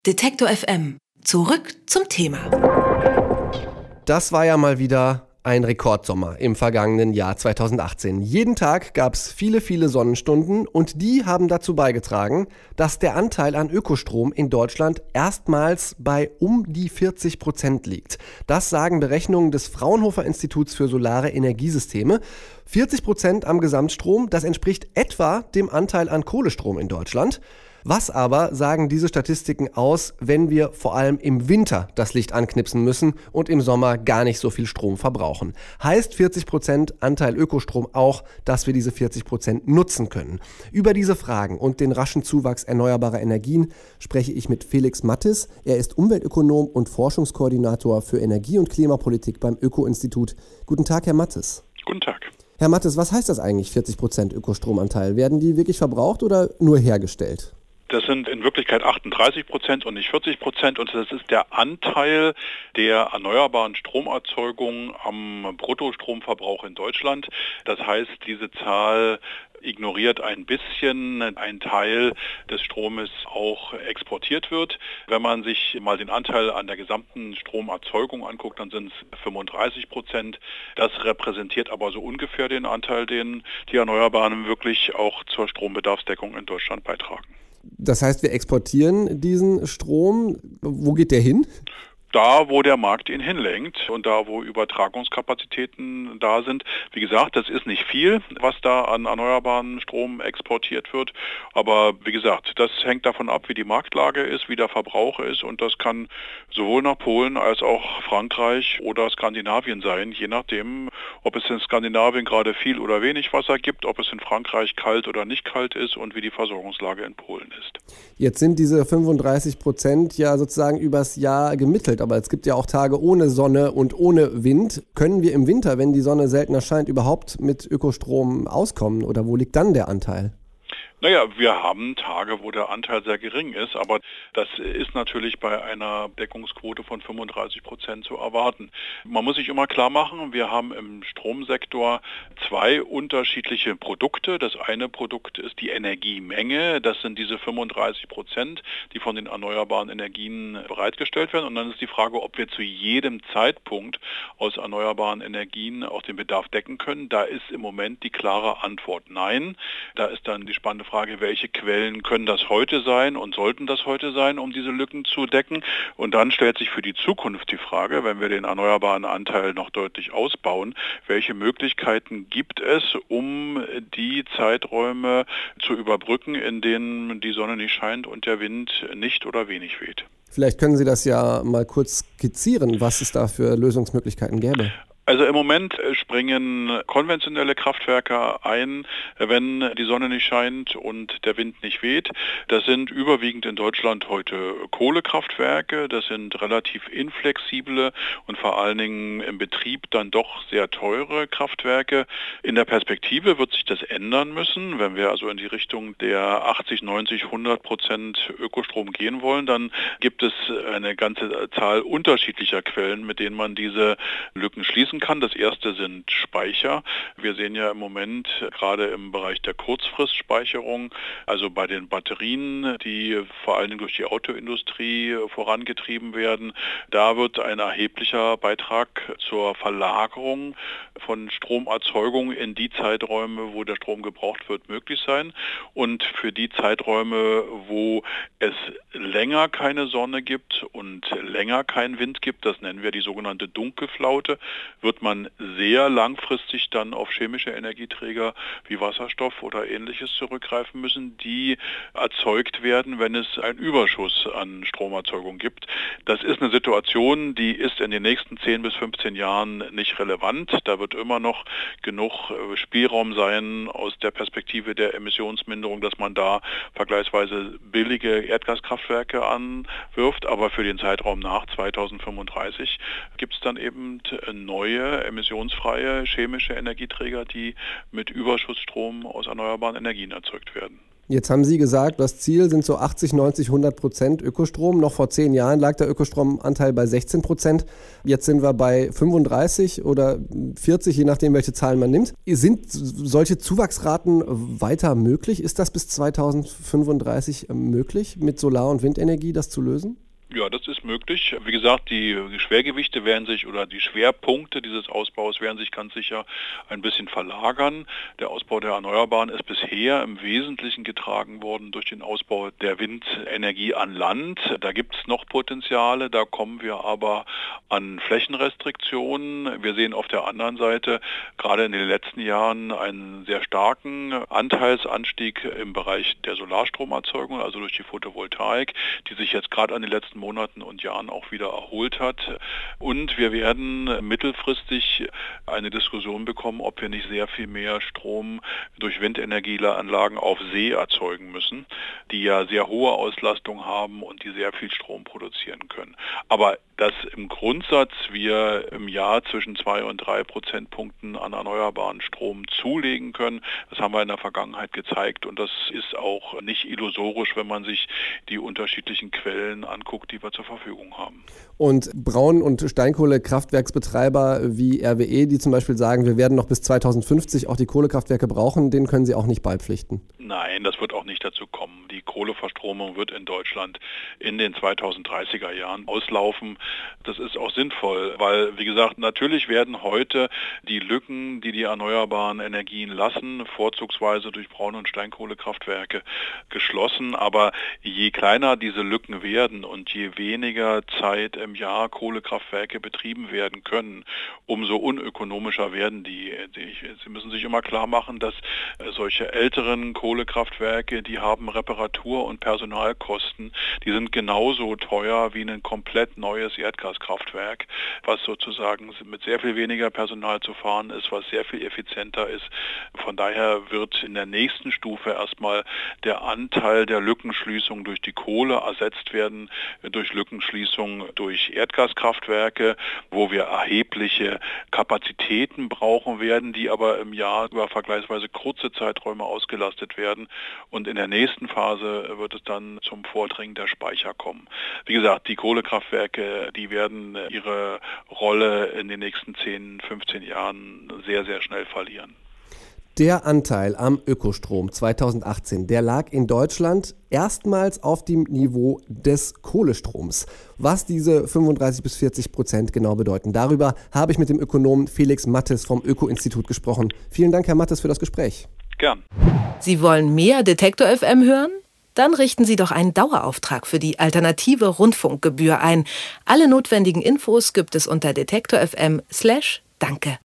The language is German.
Detektor FM. Zurück zum Thema. Das war ja mal wieder ein Rekordsommer im vergangenen Jahr 2018. Jeden Tag gab es viele Sonnenstunden und die haben dazu beigetragen, dass der Anteil an Ökostrom in Deutschland erstmals bei um die 40% liegt. Das sagen Berechnungen des Fraunhofer Instituts für Solare Energiesysteme. 40% am Gesamtstrom, das entspricht etwa dem Anteil an Kohlestrom in Deutschland. Was aber sagen diese Statistiken aus, wenn wir vor allem im Winter das Licht anknipsen müssen und im Sommer gar nicht so viel Strom verbrauchen? Heißt 40% Anteil Ökostrom auch, dass wir diese 40% nutzen können? Über diese Fragen und den raschen Zuwachs erneuerbarer Energien spreche ich mit Felix Mattes. Er ist Umweltökonom und Forschungskoordinator für Energie- und Klimapolitik beim Öko-Institut. Guten Tag, Herr Mattes. Guten Tag. Herr Mattes, was heißt das eigentlich, 40% Ökostromanteil? Werden die wirklich verbraucht oder nur hergestellt? Das sind in Wirklichkeit 38% und nicht 40%, und das ist der Anteil der erneuerbaren Stromerzeugung am Bruttostromverbrauch in Deutschland. Das heißt, diese Zahl ignoriert ein bisschen ein Teil des Stromes auch exportiert wird. Wenn man sich mal den Anteil an der gesamten Stromerzeugung anguckt, dann sind es 35%. Das repräsentiert aber so ungefähr den Anteil, den die Erneuerbaren wirklich auch zur Strombedarfsdeckung in Deutschland beitragen. Das heißt, wir exportieren diesen Strom. Wo geht der hin? Da, wo der Markt ihn hinlenkt und da, wo Übertragungskapazitäten da sind. Wie gesagt, das ist nicht viel, was da an erneuerbaren Strom exportiert wird. Aber wie gesagt, das hängt davon ab, wie die Marktlage ist, wie der Verbrauch ist. Und das kann sowohl nach Polen als auch Frankreich oder Skandinavien sein, je nachdem, ob es in Skandinavien gerade viel oder wenig Wasser gibt, ob es in Frankreich kalt oder nicht kalt ist und wie die Versorgungslage in Polen ist. Jetzt sind diese 35% ja sozusagen übers Jahr gemittelt. Aber es gibt ja auch Tage ohne Sonne und ohne Wind. Können wir im Winter, wenn die Sonne seltener scheint, überhaupt mit Ökostrom auskommen? Oder wo liegt dann der Anteil? Naja, wir haben Tage, wo der Anteil sehr gering ist, aber das ist natürlich bei einer Deckungsquote von 35% zu erwarten. Man muss sich immer klar machen, wir haben im Stromsektor zwei unterschiedliche Produkte. Das eine Produkt ist die Energiemenge, das sind diese 35%, die von den erneuerbaren Energien bereitgestellt werden. Und dann ist die Frage, ob wir zu jedem Zeitpunkt aus erneuerbaren Energien auch den Bedarf decken können. Da ist im Moment die klare Antwort nein. Da ist dann die spannende Frage, welche Quellen können das heute sein und sollten das heute sein, um diese Lücken zu decken. Und dann stellt sich für die Zukunft die Frage, wenn wir den erneuerbaren Anteil noch deutlich ausbauen, welche Möglichkeiten gibt es, um die Zeiträume zu überbrücken, in denen die Sonne nicht scheint und der Wind nicht oder wenig weht. Vielleicht können Sie das ja mal kurz skizzieren, was es da für Lösungsmöglichkeiten gäbe. Also im Moment springen konventionelle Kraftwerke ein, wenn die Sonne nicht scheint und der Wind nicht weht. Das sind überwiegend in Deutschland heute Kohlekraftwerke. Das sind relativ inflexible und vor allen Dingen im Betrieb dann doch sehr teure Kraftwerke. In der Perspektive wird sich das ändern müssen. Wenn wir also in die Richtung der 80, 90, 100% Ökostrom gehen wollen, dann gibt es eine ganze Zahl unterschiedlicher Quellen, mit denen man diese Lücken schließen kann. Das erste sind Speicher. Wir sehen ja im Moment gerade im Bereich der Kurzfristspeicherung, also bei den Batterien, die vor allen Dingen durch die Autoindustrie vorangetrieben werden, da wird ein erheblicher Beitrag zur Verlagerung von Stromerzeugung in die Zeiträume, wo der Strom gebraucht wird, möglich sein. Und für die Zeiträume, wo es länger keine Sonne gibt und länger keinen Wind gibt, das nennen wir die sogenannte Dunkelflaute, wird man sehr langfristig dann auf chemische Energieträger wie Wasserstoff oder Ähnliches zurückgreifen müssen, die erzeugt werden, wenn es einen Überschuss an Stromerzeugung gibt. Das ist eine Situation, die ist in den nächsten 10 bis 15 Jahren nicht relevant. Da wird immer noch genug Spielraum sein aus der Perspektive der Emissionsminderung, dass man da vergleichsweise billige Erdgaskraftwerke anwirft. Aber für den Zeitraum nach 2035 gibt es dann eben neue emissionsfreie chemische Energieträger, die mit Überschussstrom aus erneuerbaren Energien erzeugt werden. Jetzt haben Sie gesagt, das Ziel sind so 80, 90, 100% Ökostrom. Noch vor 10 Jahren lag der Ökostromanteil bei 16%. Jetzt sind wir bei 35 oder 40, je nachdem, welche Zahlen man nimmt. Sind solche Zuwachsraten weiter möglich? Ist das bis 2035 möglich, mit Solar- und Windenergie das zu lösen? Ja, das ist möglich. Wie gesagt, die Schwergewichte werden sich oder die Schwerpunkte dieses Ausbaus werden sich ganz sicher ein bisschen verlagern. Der Ausbau der Erneuerbaren ist bisher im Wesentlichen getragen worden durch den Ausbau der Windenergie an Land. Da gibt es noch Potenziale, da kommen wir aber an Flächenrestriktionen. Wir sehen auf der anderen Seite gerade in den letzten Jahren einen sehr starken Anteilsanstieg im Bereich der Solarstromerzeugung, also durch die Photovoltaik, die sich jetzt gerade an den letzten Monaten und Jahren auch wieder erholt hat. Und wir werden mittelfristig eine Diskussion bekommen, ob wir nicht sehr viel mehr Strom durch Windenergieanlagen auf See erzeugen müssen, die ja sehr hohe Auslastung haben und die sehr viel Strom produzieren können. Aber dass im Grundsatz wir im Jahr zwischen 2 und 3 Prozentpunkten an erneuerbaren Strom zulegen können, das haben wir in der Vergangenheit gezeigt und das ist auch nicht illusorisch, wenn man sich die unterschiedlichen Quellen anguckt, die wir zur Verfügung haben. Und Braun- und Steinkohlekraftwerksbetreiber wie RWE, die zum Beispiel sagen, wir werden noch bis 2050 auch die Kohlekraftwerke brauchen, denen können Sie auch nicht beipflichten? Nein, das wird auch nicht dazu kommen. Die Kohleverstromung wird in Deutschland in den 2030er Jahren auslaufen. Das ist auch sinnvoll, weil, wie gesagt, natürlich werden heute die Lücken, die erneuerbaren Energien lassen, vorzugsweise durch Braun- und Steinkohlekraftwerke geschlossen. Aber je kleiner diese Lücken werden und je weniger Zeit im Jahr Kohlekraftwerke betrieben werden können, umso unökonomischer werden die. Sie müssen sich immer klar machen, dass solche älteren Kohlekraftwerke, die haben Reparatur- und Personalkosten, die sind genauso teuer wie ein komplett neues Erdgaskraftwerk, was sozusagen mit sehr viel weniger Personal zu fahren ist, was sehr viel effizienter ist. Von daher wird in der nächsten Stufe erstmal der Anteil der Lückenschließung durch die Kohle ersetzt werden durch Lückenschließung durch Erdgaskraftwerke, wo wir erhebliche Kapazitäten brauchen werden, die aber im Jahr über vergleichsweise kurze Zeiträume ausgelastet werden. Und in der nächsten Phase wird es dann zum Vordringen der Speicher kommen. Wie gesagt, die Kohlekraftwerke, die werden ihre Rolle in den nächsten 10, 15 Jahren sehr, sehr schnell verlieren. Der Anteil am Ökostrom 2018, der lag in Deutschland erstmals auf dem Niveau des Kohlestroms. Was diese 35-40% genau bedeuten, darüber habe ich mit dem Ökonomen Felix Mattes vom Öko-Institut gesprochen. Vielen Dank, Herr Mattes, für das Gespräch. Gern. Sie wollen mehr Detektor FM hören? Dann richten Sie doch einen Dauerauftrag für die alternative Rundfunkgebühr ein. Alle notwendigen Infos gibt es unter detektor.fm/danke.